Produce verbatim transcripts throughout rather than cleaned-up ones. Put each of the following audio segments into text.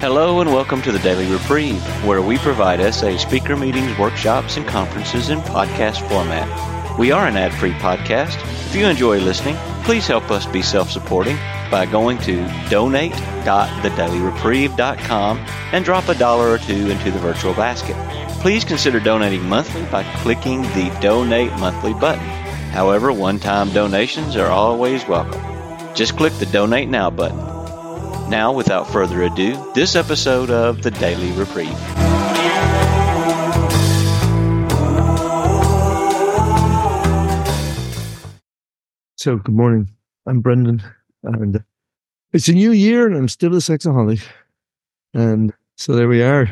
Hello and welcome to the Daily Reprieve, where we provide essay speaker meetings, workshops, and conferences in podcast format. We are an ad-free podcast. If you enjoy listening, please help us be self-supporting by going to donate dot the daily reprieve dot com and drop a dollar or two into the virtual basket. Please consider donating monthly by clicking the Donate Monthly button. However, one-time donations are always welcome. Just click the Donate Now button. Now, without further ado, this episode of the Daily Reprieve. So, good morning. I'm Brendan, and it's a new year, and I'm still a sexaholic. And so there we are.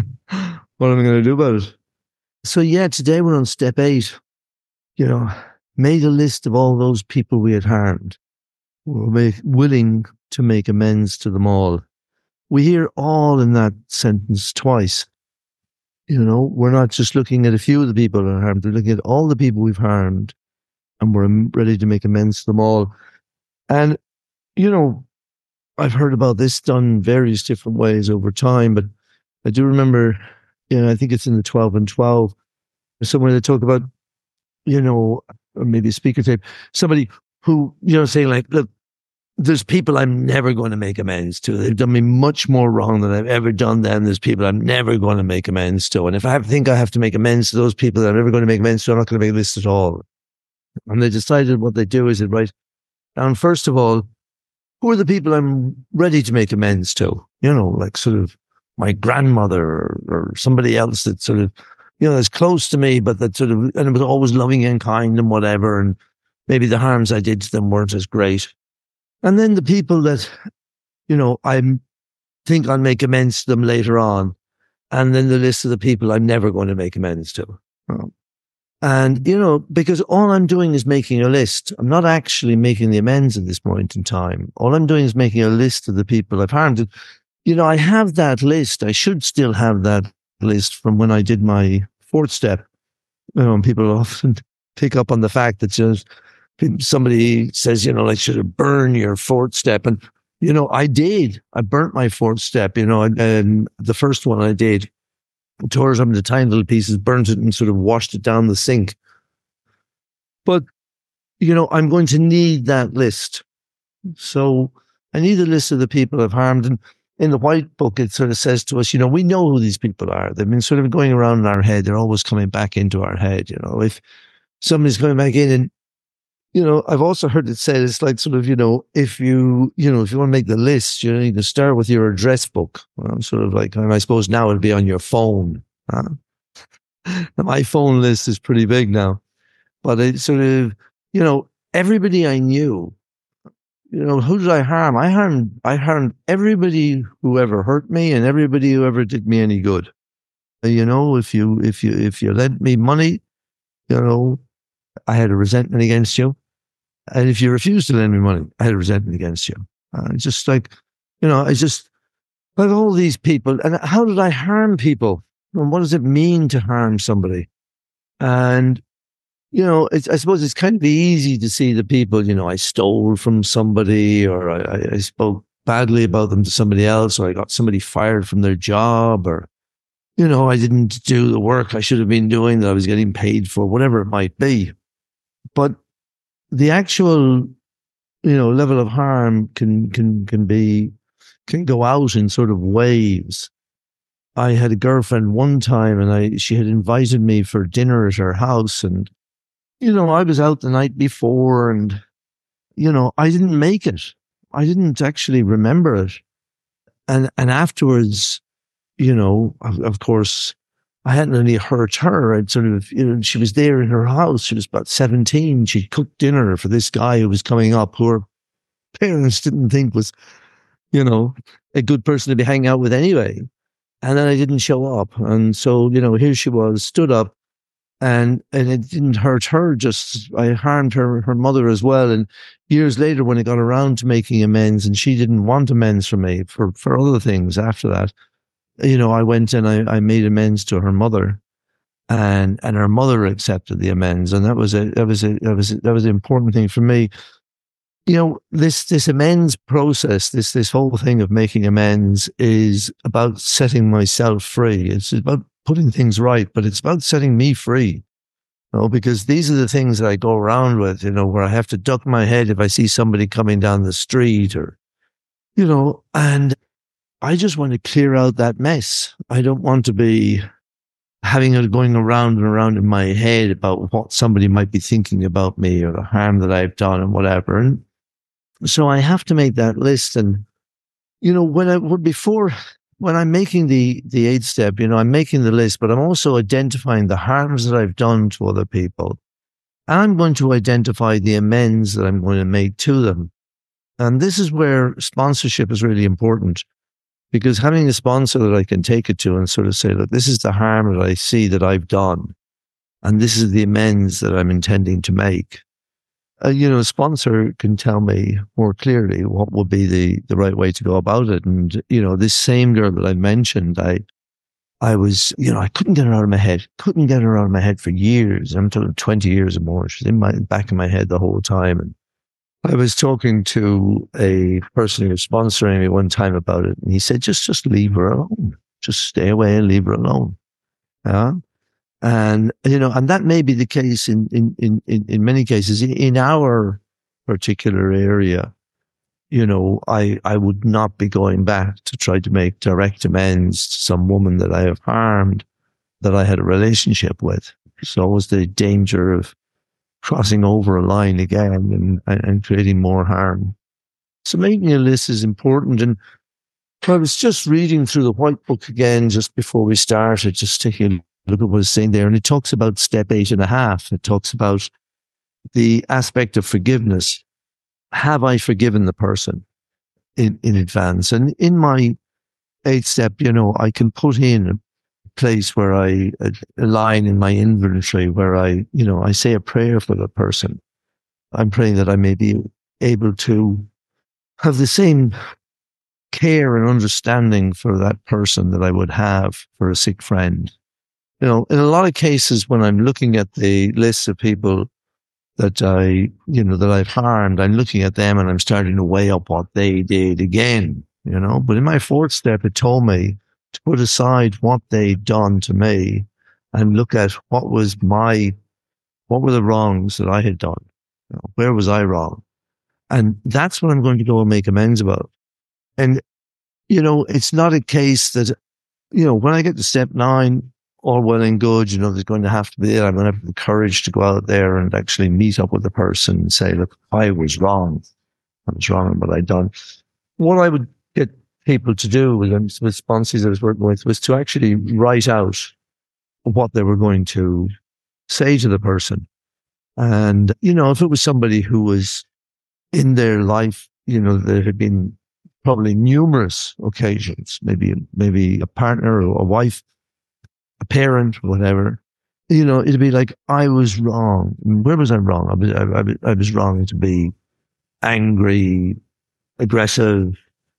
What am I going to do about it? So, yeah, today we're on step eight. You know, made a list of all those people we had harmed. We're make, willing to make amends to them all. We hear all in that sentence twice. You know, we're not just looking at a few of the people that are harmed. We're looking at all the people we've harmed, and we're ready to make amends to them all. And, you know, I've heard about this done various different ways over time, but I do remember, you know, I think it's in the twelve and twelve, somewhere they talk about, you know, or maybe a speaker tape, somebody who, you know, saying like, look, there's people I'm never going to make amends to. They've done me much more wrong than I've ever done them. There's people I'm never going to make amends to. And if I have, think I have to make amends to those people that I'm never going to make amends to, I'm not going to make a list at all. And they decided what they do is they write down, first of all, who are the people I'm ready to make amends to? You know, like sort of my grandmother or, or somebody else that sort of, you know, that's close to me, but that sort of, and it was always loving and kind and whatever. And maybe the harms I did to them weren't as great. And then the people that, you know, I think I'll make amends to them later on. And then the list of the people I'm never going to make amends to. Oh. And, you know, because all I'm doing is making a list. I'm not actually making the amends at this point in time. All I'm doing is making a list of the people I've harmed. And, you know, I have that list. I should still have that list from when I did my fourth step. You know, and people often pick up on the fact that just somebody says, you know, like, should have burn your fourth step. And, you know, I did. I burnt my fourth step, you know, and, and the first one I did, tore it up into tiny little pieces, burnt it and sort of washed it down the sink. But, you know, I'm going to need that list. So I need a list of the people I've harmed. And in the white book, it sort of says to us, you know, we know who these people are. They've been sort of going around in our head. They're always coming back into our head. You know, if somebody's coming back in and, you know, I've also heard it said, it's like sort of, you know, if you, you know, if you want to make the list, you need to start with your address book. Well, sort of like, I suppose now it'll be on your phone. Huh? My phone list is pretty big now. But it sort of, you know, everybody I knew, you know, who did I harm? I harmed, I harmed everybody who ever hurt me and everybody who ever did me any good. You know, if you, if you, if you lent me money, you know, I had a resentment against you. And if you refused to lend me money, I had a resentment against you. Uh, just like, you know, I just, like all these people. And how did I harm people? And what does it mean to harm somebody? And, you know, it's, I suppose it's kind of easy to see the people, you know, I stole from somebody, or I, I spoke badly about them to somebody else, or I got somebody fired from their job, or, you know, I didn't do the work I should have been doing that I was getting paid for, whatever it might be. But the actual, you know, level of harm can can can be can go out in sort of waves. I had a girlfriend one time, and I she had invited me for dinner at her house, and you know, I was out the night before, and you know, I didn't make it. I didn't actually remember it, and and afterwards, you know, of, of course, I hadn't really hurt her. I'd sort of, you know, she was there in her house. She was about seventeen. She cooked dinner for this guy who was coming up, who her parents didn't think was, you know, a good person to be hanging out with anyway. And then I didn't show up. And so, you know, here she was, stood up, and and it didn't hurt her. Just, I harmed her, her mother as well. And years later, when I got around to making amends, and she didn't want amends from me for, for other things after that, you know, I went and I, I made amends to her mother, and and her mother accepted the amends, and that was a that was a that was a, that was an important thing for me. you know, this this amends process, this this whole thing of making amends is about setting myself free. It's about putting things right, but it's about setting me free. You know, because these are the things that I go around with, you know, where I have to duck my head if I see somebody coming down the street or, you know, and I just want to clear out that mess. I don't want to be having it going around and around in my head about what somebody might be thinking about me or the harm that I've done and whatever. And so I have to make that list. And, you know, when I, before, when I'm making the, the eighth step, you know, I'm making the list, but I'm also identifying the harms that I've done to other people. And I'm going to identify the amends that I'm going to make to them. And this is where sponsorship is really important, because having a sponsor that I can take it to and sort of say, look, this is the harm that I see that I've done, and this is the amends that I'm intending to make. Uh, you know, a sponsor can tell me more clearly what would be the, the right way to go about it. And, you know, this same girl that I mentioned, I I was, you know, I couldn't get her out of my head, couldn't get her out of my head for years. I'm talking twenty years or more. She's in my back of my head the whole time. And I was talking to a person who was sponsoring me one time about it, and he said, just, just leave her alone. Just stay away and leave her alone. Yeah. And, you know, and that may be the case in, in, in, in many cases. In our particular area, you know, I, I would not be going back to try to make direct amends to some woman that I have harmed, that I had a relationship with. There's always the danger of crossing over a line again and, and creating more harm. So making a list is important. And I was just reading through the White Book again just before we started, just taking a look at what it's saying there. And it talks about step eight and a half. It talks about the aspect of forgiveness. Have I forgiven the person in, in advance? And in my eighth step, you know, I can put in a place where I, a, a line in my inventory where I, you know, I say a prayer for the person. I'm praying that I may be able to have the same care and understanding for that person that I would have for a sick friend. You know, in a lot of cases, when I'm looking at the list of people that I, you know, that I've harmed, I'm looking at them and I'm starting to weigh up what they did again, you know. But in my fourth step, it told me to put aside what they'd done to me and look at what was my, what were the wrongs that I had done? You know, where was I wrong? And that's what I'm going to go and make amends about. And, you know, it's not a case that, you know, when I get to step nine, all well and good, you know, there's going to have to be, I'm going to have the courage to go out there and actually meet up with the person and say, look, I was wrong. I was wrong in what I'd done. What I would get people to do with, with sponsors I was working with was to actually write out what they were going to say to the person. And, you know, if it was somebody who was in their life, you know, there had been probably numerous occasions, maybe, maybe a partner or a wife, a parent, whatever, you know, it'd be like, I was wrong. Where was I wrong? I was, I, I, I was wrong to be angry, aggressive,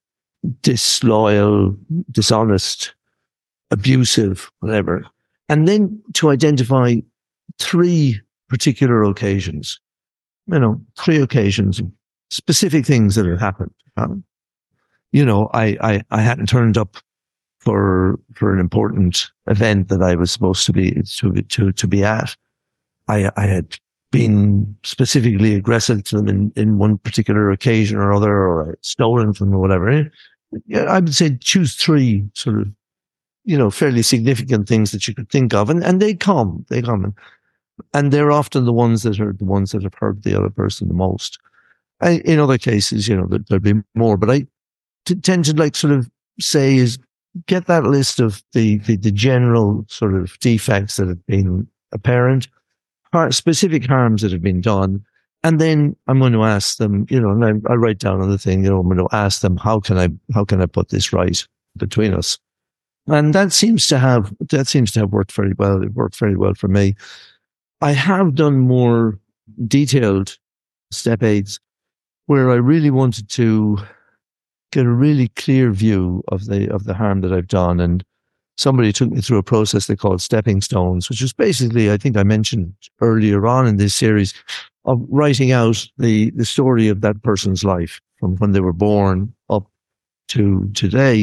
disloyal, dishonest, abusive, whatever. And then to identify three particular occasions, you know, three occasions, specific things that had happened. Um, you know, I, I, I hadn't turned up for for an important event that I was supposed to be to to to be at. I I had been specifically aggressive to them in, in one particular occasion or other, or I had stolen from them or whatever. Yeah, I would say choose three sort of, you know, fairly significant things that you could think of, and and they come, they come, and, and they're often the ones that are the ones that have hurt the other person the most. I, in other cases, you know, there, there'll be more, but I t- tend to like sort of say is, get that list of the, the, the general sort of defects that have been apparent, specific harms that have been done. And then I'm going to ask them, you know, and I, I write down on the thing, you know, I'm going to ask them, how can I, how can I put this right between us? And that seems to have, that seems to have worked very well. It worked very well for me. I have done more detailed step aids where I really wanted to get a really clear view of the of the harm that I've done. And somebody took me through a process they called stepping stones, which was basically, I think I mentioned earlier on in this series, of writing out the, the story of that person's life from when they were born up to today.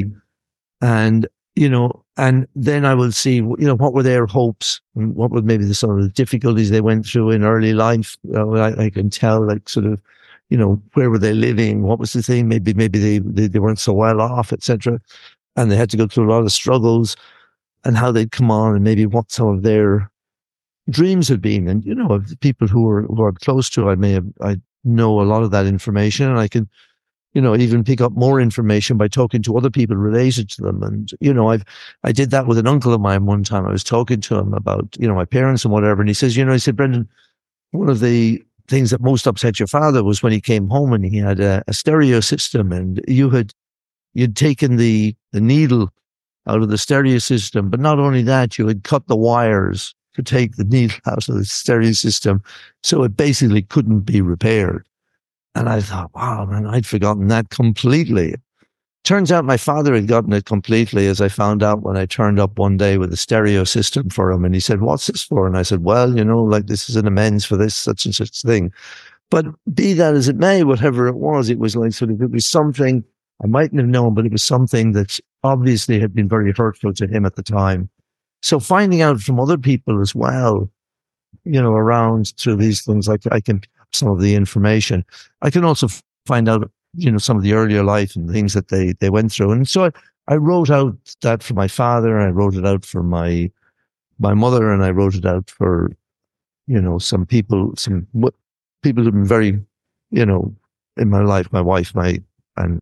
And, you know, and then I will see, you know, what were their hopes and what were maybe the sort of difficulties they went through in early life. You know, I, I can tell, like, sort of, you know, where were they living? What was the thing? Maybe, maybe they, they, they weren't so well off, et cetera. And they had to go through a lot of struggles, and how they'd come on, and maybe what some of their dreams had been. And, you know, of the people who were, who are close to, I may have, I know a lot of that information, and I can, you know, even pick up more information by talking to other people related to them. And, you know, I've, I did that with an uncle of mine one time. I was talking to him about, you know, my parents and whatever. And he says, you know, he said, Brendan, one of the things that most upset your father was when he came home and he had a, a stereo system, and you had, you'd taken the, the needle out of the stereo system. But not only that, you had cut the wires to take the needle out of the stereo system. So it basically couldn't be repaired. And I thought, wow, man, I'd forgotten that completely. Turns out my father had gotten it completely, as I found out when I turned up one day with a stereo system for him. And he said, what's this for? And I said, well, you know, like, this is an amends for this, such and such thing. But be that as it may, whatever it was, it was like sort of, it was something I mightn't have known, but it was something that obviously had been very hurtful to him at the time. So finding out from other people as well, you know, around through these things, like I can some of the information. I can also find out, you know, some of the earlier life and things that they, they went through. And so I, I wrote out that for my father, and I wrote it out for my, my mother, and I wrote it out for, you know, some people, some people who've been very, you know, in my life, my wife, my, and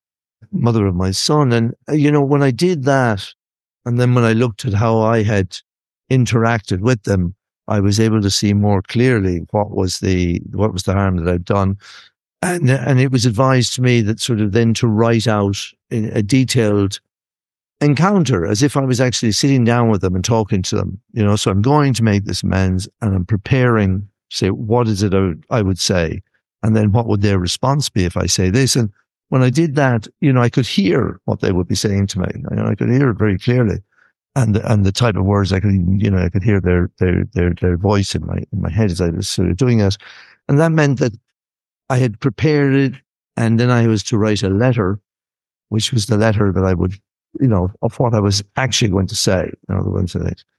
mother of my son. And, you know, when I did that, and then when I looked at how I had interacted with them, I was able to see more clearly what was the what was the harm that I'd done, and and it was advised to me that sort of then to write out a detailed encounter, as if I was actually sitting down with them and talking to them. You know, so I'm going to make this amends, and I'm preparing to say, what is it I would, I would say, and then what would their response be if I say this? And when I did that, you know, I could hear what they would be saying to me. You know, I could hear it very clearly. And the, and the type of words I could, you know, I could hear their, their, their, their voice in my, in my head as I was sort of doing it. And that meant that I had prepared it, and then I was to write a letter, which was the letter that I would, you know, of what I was actually going to say, in other words.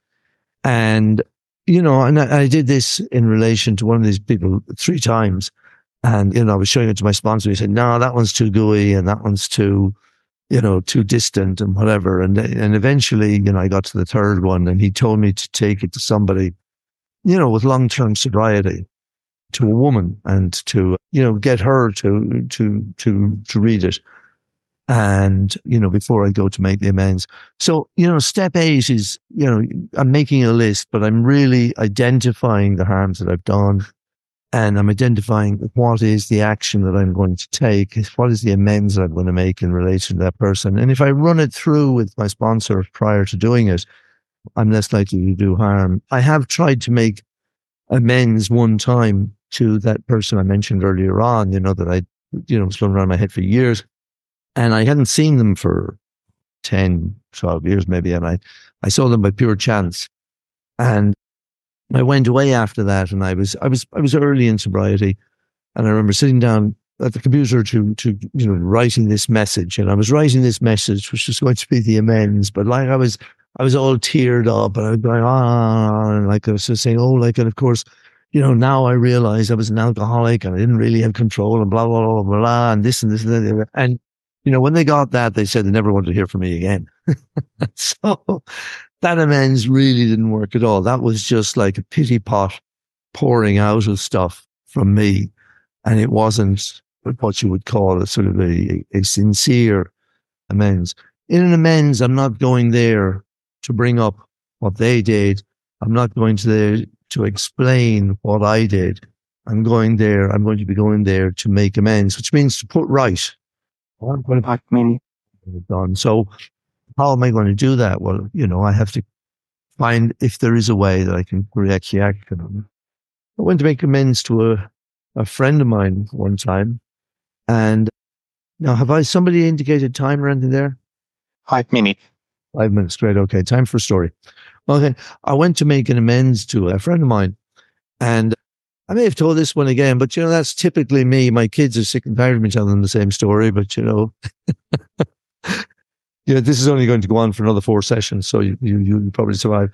And, you know, and I, I did this in relation to one of these people three times. And, you know, I was showing it to my sponsor. He said, no, that one's too gooey, and that one's too, you know, too distant and whatever. And and eventually, you know, I got to the third one, and he told me to take it to somebody, you know, with long-term sobriety, to a woman, and to, you know, get her to, to, to, to read it. And, you know, before I go to make the amends. So, you know, step eight is, you know, I'm making a list, but I'm really identifying the harms that I've done. And I'm identifying what is the action that I'm going to take, what is the amends that I'm going to make in relation to that person. And if I run it through with my sponsor prior to doing it, I'm less likely to do harm. I have tried to make amends one time to that person I mentioned earlier on, you know, that I, you know, was running around my head for years. And I hadn't seen them for ten, twelve years maybe. And I, I saw them by pure chance. And I went away after that, and I was, I was, I was early in sobriety, and I remember sitting down at the computer to, to, you know, writing this message, and I was writing this message, which was going to be the amends, but like I was, I was all teared up, and I was going, ah, and like I was just saying, oh, like, and of course, you know, now I realized I was an alcoholic, and I didn't really have control, and blah, blah, blah, blah, blah, and this and this and that. And, you know, when they got that, they said they never wanted to hear from me again. So that amends really didn't work at all. That was just like a pity pot pouring out of stuff from me. And it wasn't what you would call a sort of a, a sincere amends. In an amends, I'm not going there to bring up what they did. I'm not going to there to explain what I did. I'm going there, I'm going to be going there to make amends, which means to put right. I'm going to mean done. So how am I going to do that? Well, you know, I have to find if there is a way that I can actually act on it. I went to make amends to a, a friend of mine one time. And now, have I somebody indicated time or anything there? Five minutes. Five minutes, great. Okay, time for a story. Okay, I went to make an amends to a friend of mine. And I may have told this one again, but, you know, that's typically me. My kids are sick and tired of me telling them the same story, but, you know, yeah, this is only going to go on for another four sessions, so you, you, you'll probably survive.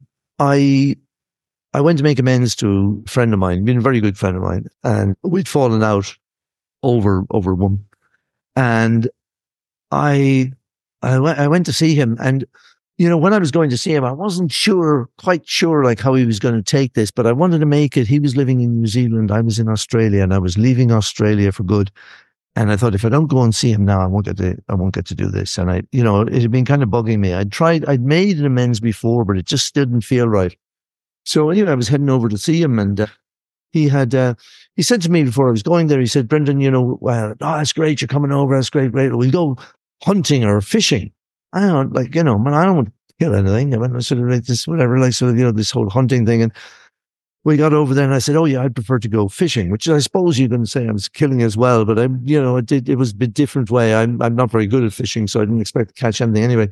I I went to make amends to a friend of mine, been a very good friend of mine, and we'd fallen out over over one. And I I went I went to see him, and you know, when I was going to see him, I wasn't sure, quite sure, like how he was going to take this, but I wanted to make it. He was living in New Zealand, I was in Australia, and I was leaving Australia for good. And I thought, if I don't go and see him now, I won't get to, I won't get to do this. And I, you know, it had been kind of bugging me. I'd tried, I'd made an amends before, but it just didn't feel right. So anyway, I was heading over to see him, and uh, he had, uh, he said to me before I was going there, he said, Brendan, you know, well, oh, that's great. You're coming over. That's great. Great. We'll go hunting or fishing. I don't like, you know, man, I don't want to kill anything. I went sort of like this, whatever, like sort of, you know, this whole hunting thing. And we got over there, and I said, oh yeah, I'd prefer to go fishing, which I suppose you can say I was killing as well, but I, you know, it did, it was a bit different way. I'm, I'm not very good at fishing, so I didn't expect to catch anything anyway.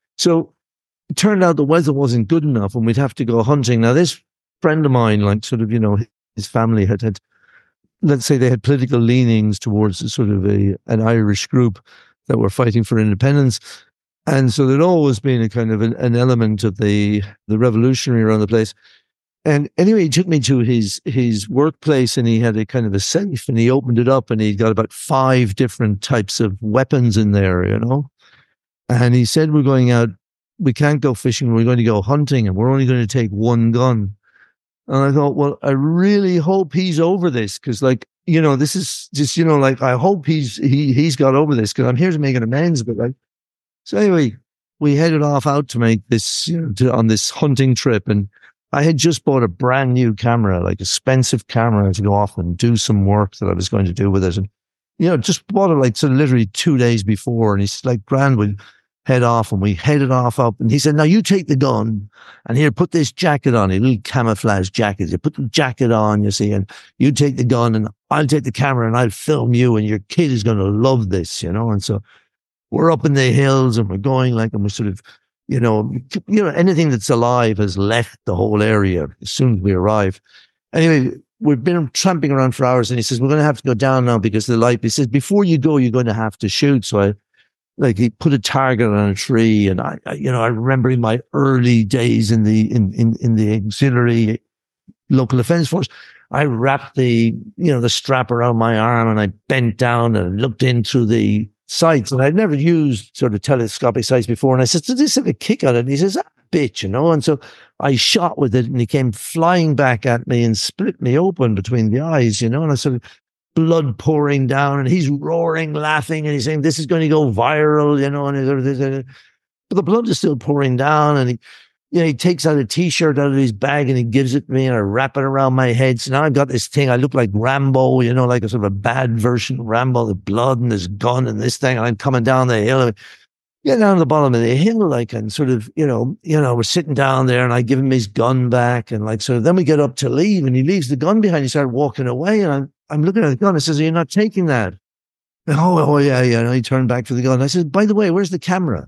So it turned out the weather wasn't good enough, and we'd have to go hunting. Now, this friend of mine, like sort of, you know, his family had had, let's say they had political leanings towards a sort of a, an Irish group that were fighting for independence. And so there'd always been a kind of an, an element of the, the revolutionary around the place. And anyway, he took me to his his workplace, and he had a kind of a safe, and he opened it up, and he got about five different types of weapons in there, you know. And he said, we're going out, we can't go fishing, we're going to go hunting, and we're only going to take one gun. And I thought, well, I really hope he's over this, because, like, you know, this is just, you know, like, I hope he's he he's got over this, because I'm here to make an amends. But like, so anyway, we headed off out to make this, you know, to, on this hunting trip, and I had just bought a brand new camera, like expensive camera, to go off and do some work that I was going to do with it. And, you know, just bought it like sort of literally two days before. And he's like, grand, we'll head off. And we headed off up. And he said, now you take the gun, and here, put this jacket on, a little camouflage jacket. You put the jacket on, you see, and you take the gun, and I'll take the camera, and I'll film you, and your kid is going to love this, you know. And so we're up in the hills, and we're going like, and we're sort of, You know, you know, anything that's alive has left the whole area as soon as we arrive. Anyway, we've been tramping around for hours, and he says, we're going to have to go down now because of the light. He says, before you go, you're going to have to shoot. So I, like, he put a target on a tree, and I, I you know, I remember in my early days in the, in, in, in the auxiliary local defense force, I wrapped the, you know, the strap around my arm, and I bent down and looked in through the sights, and I'd never used sort of telescopic sights before. And I said, so this have a kick on it. And he says, ah, bitch, you know. And so I shot with it, and he came flying back at me and split me open between the eyes, you know. And I sort of blood pouring down, and he's roaring, laughing, and he's saying, this is going to go viral, you know. And he's, but the blood is still pouring down, and he, you know, he takes out a t-shirt out of his bag, and he gives it to me, and I wrap it around my head. So now I've got this thing. I look like Rambo, you know, like a sort of a bad version of Rambo, the blood and this gun and this thing. And I'm coming down the hill, get down to the bottom of the hill, like, and sort of, you know, you know, we're sitting down there, and I give him his gun back, and like, so then we get up to leave, and he leaves the gun behind. He started walking away, and I'm, I'm looking at the gun. I says, are you not taking that? Oh, oh yeah, yeah. And he turned back for the gun. I said, by the way, where's the camera?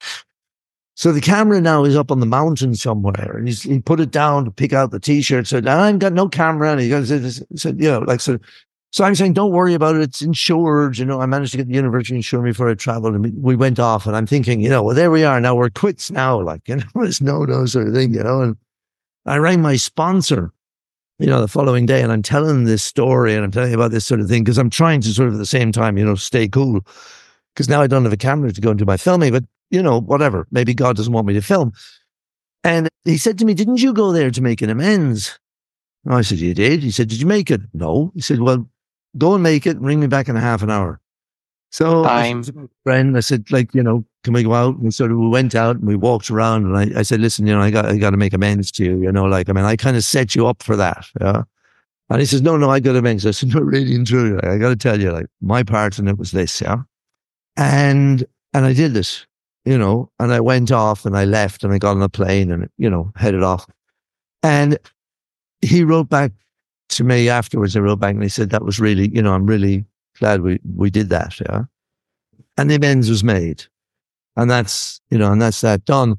So the camera now is up on the mountain somewhere, and he's, he put it down to pick out the t-shirt. So now I've got no camera. And he goes, said, you know, like, so, so I'm saying, don't worry about it. It's insured. You know, I managed to get the university insured before I traveled, and we went off, and I'm thinking, you know, well, there we are. Now we're quits now. Like, you know, there's no, no sort of thing, you know. And I rang my sponsor, you know, the following day, and I'm telling this story, and I'm telling about this sort of thing, because I'm trying to sort of at the same time, you know, stay cool, because now I don't have a camera to go and do my filming, but you know, whatever. Maybe God doesn't want me to film. And he said to me, didn't you go there to make an amends? I said, you did? He said, did you make it? No. He said, well, go and make it and ring me back in a half an hour. So Time. I said to my friend, I said, like, you know, can we go out? And so we went out, and we walked around, and I, I said, listen, you know, I got, I got to make amends to you, you know, like, I mean, I kind of set you up for that. Yeah. And he says, no, no, I got amends. I said, no, really and truly, like, I got to tell you, like, my part in it was this. Yeah. And, and I did this. You know, and I went off, and I left, and I got on a plane, and, you know, headed off. And he wrote back to me afterwards. I wrote back, and he said, that was really, you know, I'm really glad we, we did that. Yeah. And the amends was made. And that's, you know, and that's that done.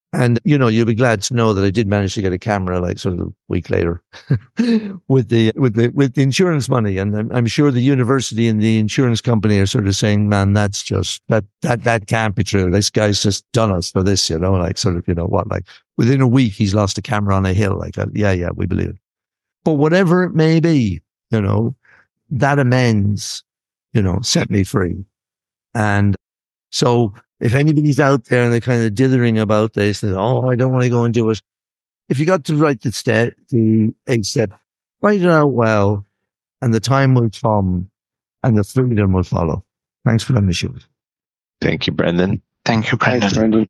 And, you know, you'll be glad to know that I did manage to get a camera like sort of a week later with the with the with the insurance money. And I'm, I'm sure the university and the insurance company are sort of saying, man, that's just that that that can't be true. This guy's just done us for this, you know, like sort of, you know, what, like within a week he's lost a camera on a hill. Like, uh, yeah, yeah, we believe it. But whatever it may be, you know, that amends, you know, set me free. And so if anybody's out there and they're kind of dithering about this, and oh, I don't want to go and do it. If you got to write the step, the eight step, write it out well, and the time will come, and the freedom will follow. Thanks for letting me shoot. Thank you, Brendan. Thank you, Brendan. Thanks, Brendan.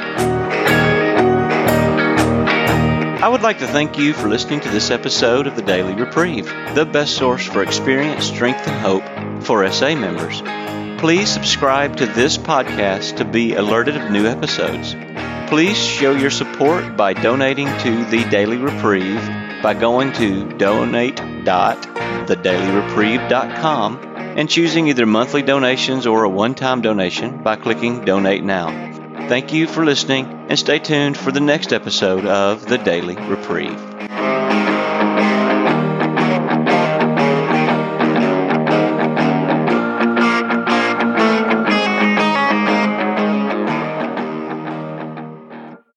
I would like to thank you for listening to this episode of the Daily Reprieve, the best source for experience, strength, and hope for S A members. Please subscribe to this podcast to be alerted of new episodes. Please show your support by donating to The Daily Reprieve by going to donate dot the daily reprieve dot com and choosing either monthly donations or a one-time donation by clicking Donate Now. Thank you for listening and stay tuned for the next episode of The Daily Reprieve.